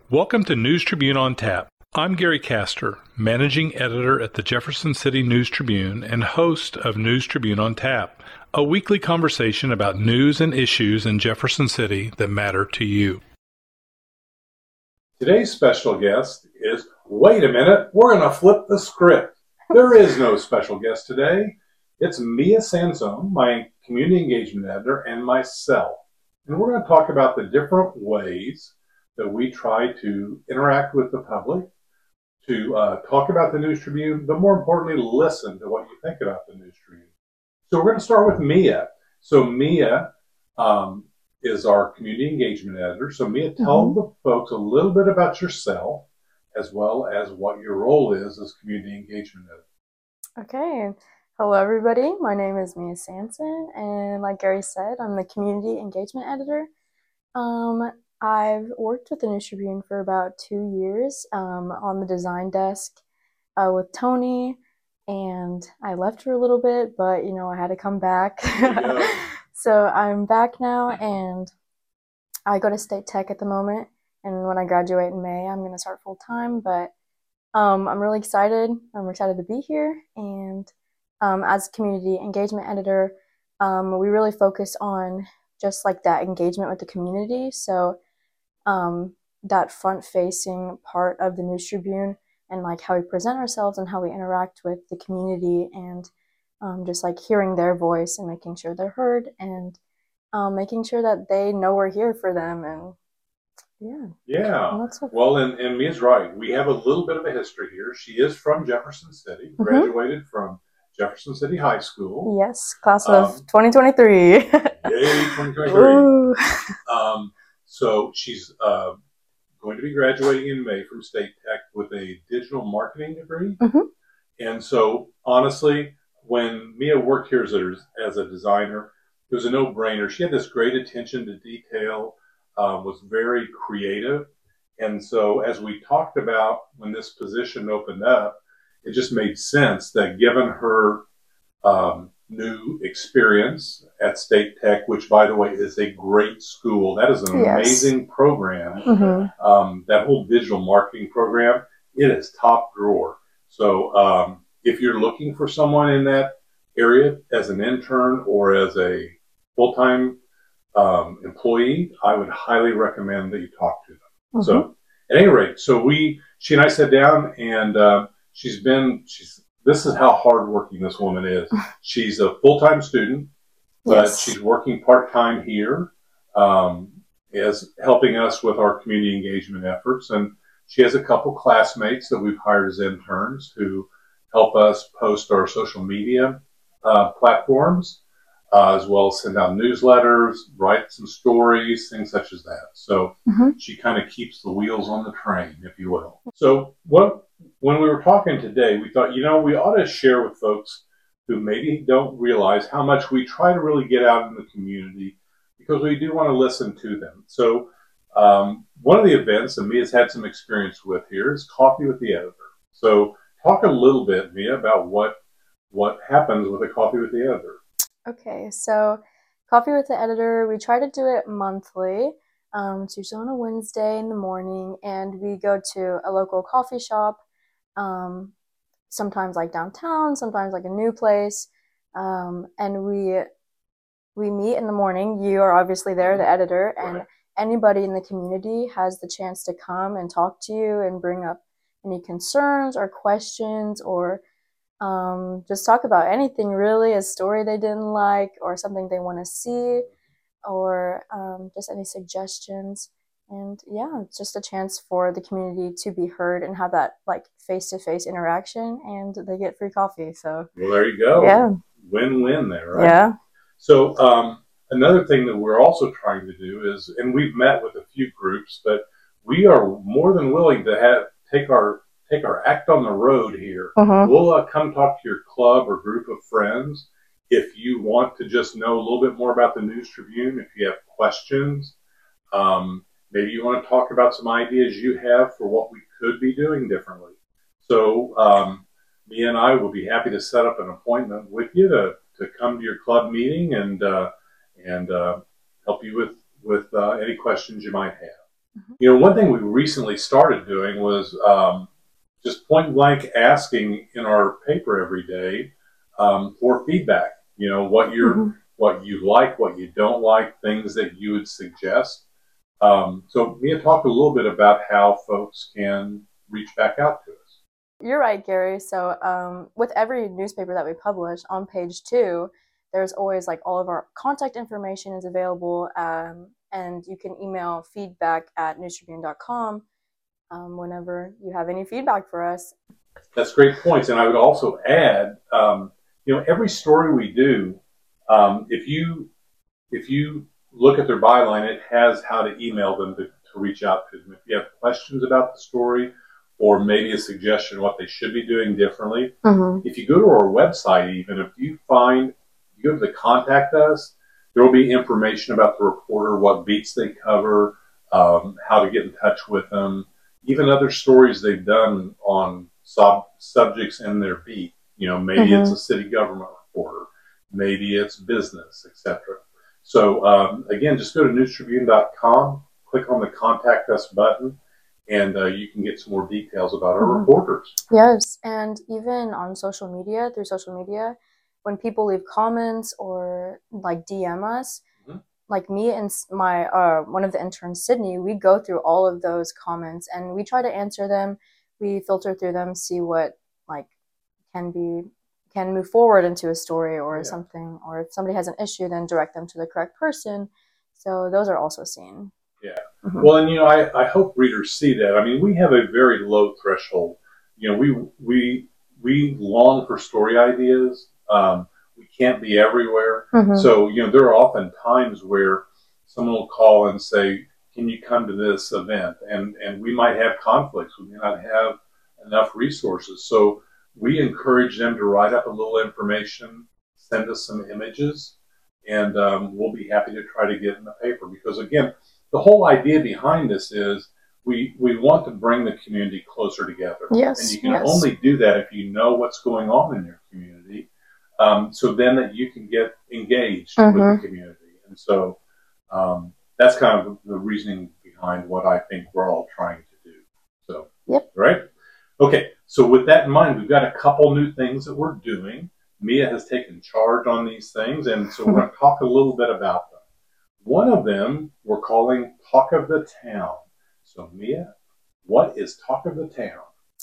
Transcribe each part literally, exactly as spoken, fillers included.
Welcome to News Tribune on Tap. I'm Gary Castor, Managing Editor at the Jefferson City News Tribune and host of News Tribune on Tap, a weekly conversation about news and issues in Jefferson City that matter to you. Today's special guest is, wait a minute, we're going to flip the script. There is no special guest today. It's Mia Sansone, my Community Engagement Editor, and myself. And we're going to talk about the different ways that we try to interact with the public, to uh, talk about the News Tribune, but more importantly, listen to what you think about the News Tribune. So we're going to start with Mia. So Mia um, is our Community Engagement Editor. So Mia, tell mm-hmm. the folks a little bit about yourself, as well as what your role is as Community Engagement Editor. Okay. Hello, everybody. My name is Mia Sansone, and like Gary said, I'm the Community Engagement Editor. Um, I've worked with the News Tribune for about two years um, on the design desk uh, with Tony, and I left for a little bit, but, you know, I had to come back. So I'm back now, and I go to State Tech at the moment, and when I graduate in May, I'm going to start full-time, but um, I'm really excited. I'm excited to be here, and um, as Community Engagement Editor, um, we really focus on just like that engagement with the community. So um, that front-facing part of the News Tribune and like how we present ourselves and how we interact with the community, and um, just like hearing their voice and making sure they're heard, and um, making sure that they know we're here for them. And yeah. Yeah. And that's well, and, and Mia's right. We have a little bit of a history here. She is from Jefferson City, mm-hmm. graduated from Jefferson City High School. Yes, class of um, twenty twenty-three. Yay, twenty twenty-three. um, so she's uh, going to be graduating in May from State Tech with a digital marketing degree. Mm-hmm. And so, honestly, when Mia worked here as a, as a designer, it was a no-brainer. She had this great attention to detail, um, was very creative. And so, as we talked about when this position opened up, it just made sense that given her um, new experience at State Tech, which, by the way, is a great school. That is an yes. amazing program. Mm-hmm. Um, that whole digital marketing program, it is top drawer. So um, if you're looking for someone in that area as an intern or as a full-time um, employee, I would highly recommend that you talk to them. Mm-hmm. So at any rate, so we, she and I sat down, and uh, she's been, she's, this is how hardworking this woman is. She's a full-time student, but yes. she's working part-time here, um, as helping us with our community engagement efforts. And she has a couple classmates that we've hired as interns who help us post our social media uh, platforms, uh, as well as send out newsletters, write some stories, things such as that. So mm-hmm. she kind of keeps the wheels on the train, if you will. So what? When we were talking today, we thought, you know, we ought to share with folks who maybe don't realize how much we try to really get out in the community, because we do want to listen to them. So um, one of the events that Mia's had some experience with here is Coffee with the Editor. So talk a little bit, Mia, about what what happens with a Coffee with the Editor. Okay, so Coffee with the Editor, we try to do it monthly. Um, it's usually on a Wednesday in the morning, and we go to a local coffee shop. Um, sometimes like downtown, sometimes like a new place, um, and we we meet in the morning. You are obviously there, the editor, and anybody in the community has the chance to come and talk to you and bring up any concerns or questions, or um, just talk about anything really, a story they didn't like or something they want to see, or um, just any suggestions. And yeah, it's just a chance for the community to be heard and have that like face-to-face interaction, and they get free coffee. So well, there you go. Yeah, win-win there, right? Yeah. So um, another thing that we're also trying to do is, and we've met with a few groups, but we are more than willing to have take our take our act on the road here. Mm-hmm. We'll uh, come talk to your club or group of friends if you want to just know a little bit more about the News Tribune. If you have questions. Um, Maybe you want to talk about some ideas you have for what we could be doing differently. So um, me and I will be happy to set up an appointment with you to, to come to your club meeting and uh, and uh, help you with, with uh, any questions you might have. Mm-hmm. You know, one thing we recently started doing was um, just point blank asking in our paper every day um, for feedback. You know, what you're, Mm-hmm. what you like, what you don't like, things that you would suggest. Um, so, Mia, talk a little bit about how folks can reach back out to us. You're right, Gary. So, um, with every newspaper that we publish on page two, there's always like all of our contact information is available, um, and you can email feedback at news tribune dot com um, whenever you have any feedback for us. That's great points, and I would also add, um, you know, every story we do, um, if you if you look at their byline, it has how to email them to, to reach out to them. If you have questions about the story, or maybe a suggestion what they should be doing differently, Mm-hmm. if you go to our website, even if you find you go to the contact us, there will be information about the reporter, what beats they cover, um, how to get in touch with them, even other stories they've done on sub subjects in their beat. You know, maybe Mm-hmm. it's a city government reporter, maybe it's business, et cetera. So um, again, just go to news tribune dot com, click on the Contact Us button, and uh, you can get some more details about our Mm-hmm. reporters. Yes, and even on social media, through social media, when people leave comments or like D M us, Mm-hmm. like me and my uh, one of the interns, Sydney, we go through all of those comments and we try to answer them. We filter through them, see what like can be can move forward into a story or Yeah. something, or if somebody has an issue, then direct them to the correct person. So those are also seen. Yeah. Mm-hmm. Well, and you know, I, I hope readers see that. I mean, we have a very low threshold. You know, we we we long for story ideas. Um, we can't be everywhere. Mm-hmm. So, you know, there are often times where someone will call and say, "Can you come to this event?" And and we might have conflicts. We may not have enough resources. So we encourage them to write up a little information, send us some images, and um, we'll be happy to try to get in the paper. Because again, the whole idea behind this is we we want to bring the community closer together. Yes, and you can yes. only do that if you know what's going on in your community. Um, so then that you can get engaged mm-hmm. with the community. And so um, that's kind of the reasoning behind what I think we're all trying to do. So, yep. Right? Okay, so with that in mind, we've got a couple new things that we're doing. Mia has taken charge on these things, and so we're going to talk a little bit about them. One of them we're calling Talk of the Town. So, Mia, what is Talk of the Town?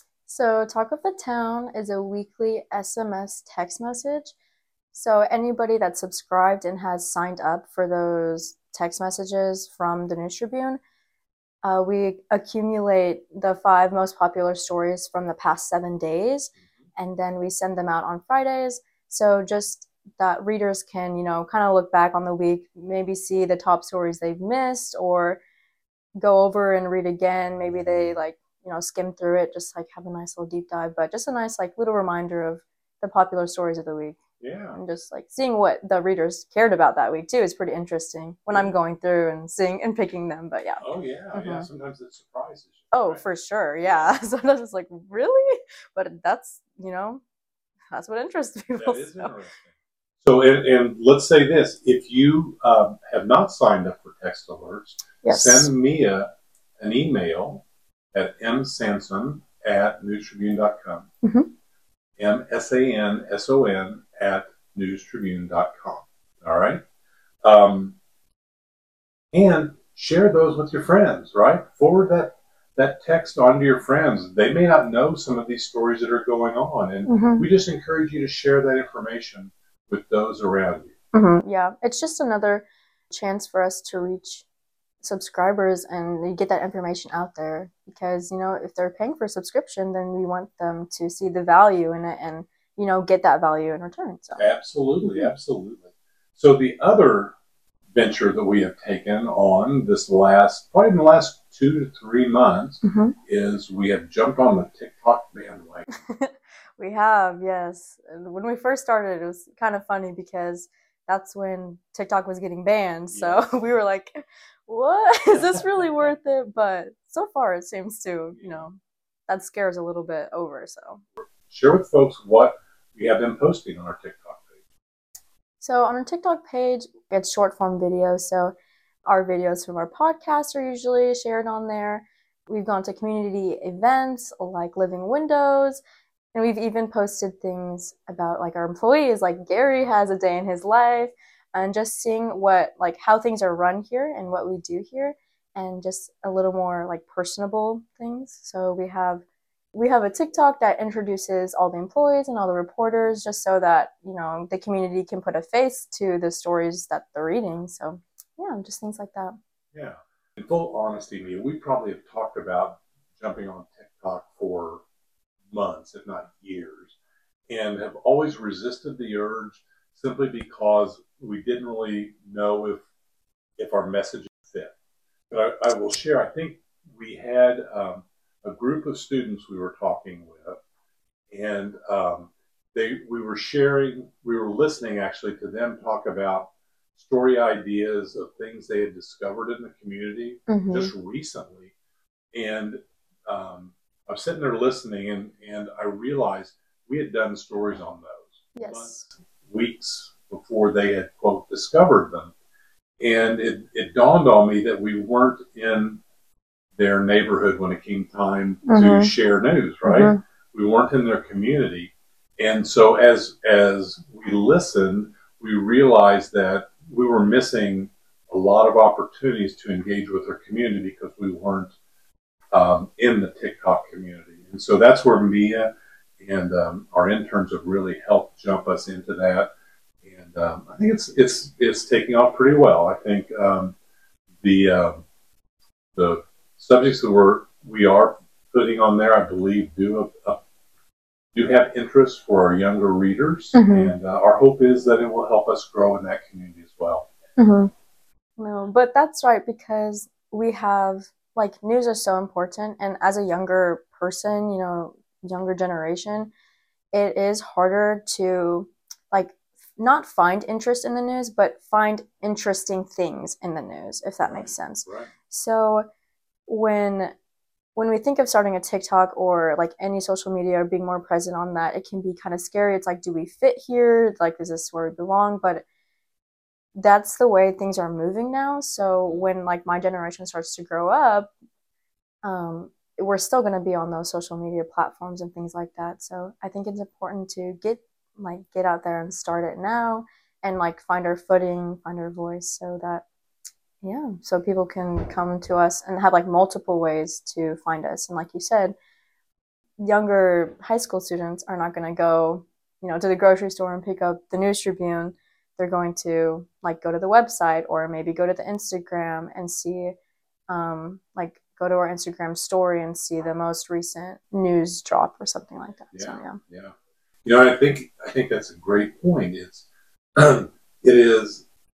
So, Talk of the Town is a weekly S M S text message. So, anybody that's subscribed and has signed up for those text messages from the News Tribune, uh, we accumulate the five most popular stories from the past seven days, mm-hmm. and then we send them out on Fridays. So, just that readers can, you know, kind of look back on the week, maybe see the top stories they've missed, or go over and read again. Maybe they like, you know, skim through it, just like have a nice little deep dive, but just a nice like little reminder of the popular stories of the week. Yeah. And just like seeing what the readers cared about that week too is pretty interesting when I'm going through and seeing and picking them. But yeah. Oh yeah, mm-hmm. yeah. Sometimes it surprises you. Oh, right? For sure. Yeah. Sometimes it's like, really? But that's, you know, that's what interests people. That is so. interesting. So, and, and let's say this, if you um, have not signed up for text alerts, yes. send Mia an email at m sanson at news tribune dot com. Mm-hmm. M S A N S O N at news tribune dot com. All right? Um, and share those with your friends, right? Forward that, that text on to your friends. They may not know some of these stories that are going on, and mm-hmm. we just encourage you to share that information with those around you. Mm-hmm. Yeah, it's just another chance for us to reach subscribers and get that information out there, because, you know, if they're paying for a subscription, then we want them to see the value in it and, you know, get that value in return. So absolutely, mm-hmm. absolutely. So the other venture that we have taken on this last, probably in the last two to three months, mm-hmm. is we have jumped on the TikTok bandwagon. We have, yes. And when we first started, it was kind of funny because that's when TikTok was getting banned. So yes. we were like, what? Is this really worth it? But so far it seems to, you know, that scares a little bit over. So share with folks what we have been posting on our TikTok page. So on our TikTok page, it's short form videos. So our videos from our podcast are usually shared on there. We've gone to community events like Living Windows, and we've even posted things about like our employees, like Gary has a day in his life, and just seeing what, like how things are run here and what we do here, and just a little more like personable things. So we have we have a TikTok that introduces all the employees and all the reporters, just so that, you know, the community can put a face to the stories that they're reading. So yeah, just things like that. Yeah. In full honesty, Mia, we probably have talked about jumping on TikTok for months, if not years, and have always resisted the urge simply because we didn't really know if if our message fit. But I, I will share, I think we had um, a group of students we were talking with, and um, they we were sharing, we were listening actually to them talk about story ideas of things they had discovered in the community mm-hmm. just recently. And um, I was sitting there listening, and, and I realized we had done stories on those yes. months, weeks before they had, quote, discovered them. And it, it dawned on me that we weren't in their neighborhood when it came time mm-hmm. to share news, right? Mm-hmm. We weren't in their community. And so as as we listened, we realized that we were missing a lot of opportunities to engage with our community because we weren't um, in the TikTok community. And so that's where Mia and um, our interns have really helped jump us into that. And um, I think it's it's it's taking off pretty well. I think um, the uh, the subjects that we're we are putting on there, I believe, do a, a, do have interest for our younger readers, mm-hmm. and uh, our hope is that it will help us grow in that community as well. Mm-hmm. No, but that's right, because we have, like, news is so important, and as a younger person, you know, younger generation, it is harder to, like, not find interest in the news, but find interesting things in the news, if that makes sense. Right. So when when we think of starting a TikTok or like any social media or being more present on that, it can be kind of scary. It's like, do we fit here? Like, is this where we belong? But that's the way things are moving now. So when like my generation starts to grow up, um, we're still going to be on those social media platforms and things like that. So I think it's important to get like get out there and start it now, and like find our footing, find our voice, so that yeah, so people can come to us and have like multiple ways to find us. And like you said, younger high school students are not going to go, you know, to the grocery store and pick up the News Tribune. They're going to like go to the website, or maybe go to the Instagram and see, um, like go to our Instagram story and see the most recent news drop or something like that. Yeah, so, yeah. yeah. You know, I think I think that's a great point. It's it is.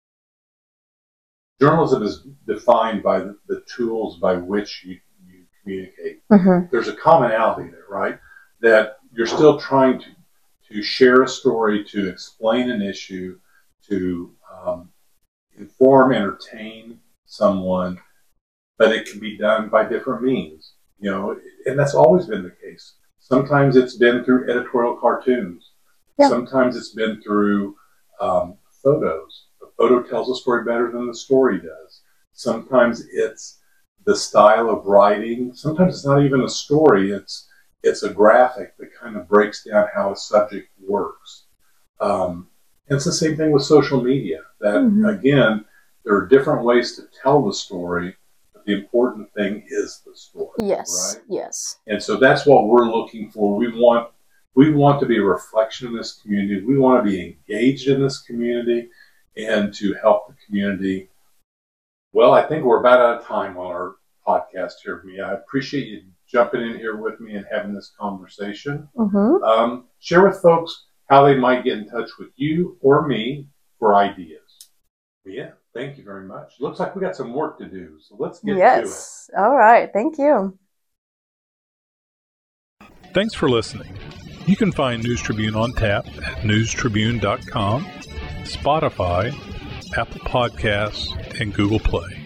Journalism is defined by the, the tools by which you, you communicate. Mm-hmm. There's a commonality there, right? That you're still trying to, to share a story, to explain an issue, to um, inform, entertain someone, but it can be done by different means. You know, and that's always been the case. Sometimes it's been through editorial cartoons. Yeah. Sometimes it's been through um, photos. Photo tells a story better than the story does. Sometimes it's the style of writing. Sometimes it's not even a story. It's it's a graphic that kind of breaks down how a subject works. Um, and it's the same thing with social media. That, mm-hmm. again, there are different ways to tell the story, but the important thing is the story. Yes, right? yes. And so that's what we're looking for. We want we want to be a reflection in this community. We want to be engaged in this community, and to help the community. Well, I think we're about out of time on our podcast here, Mia. I appreciate you jumping in here with me and having this conversation. Mm-hmm. Um, share with folks how they might get in touch with you or me for ideas. Mia, thank you very much. Looks like we got some work to do, so let's get yes. to it. All right. Thank you. Thanks for listening. You can find News Tribune on tap at news tribune dot com. Spotify, Apple Podcasts, and Google Play.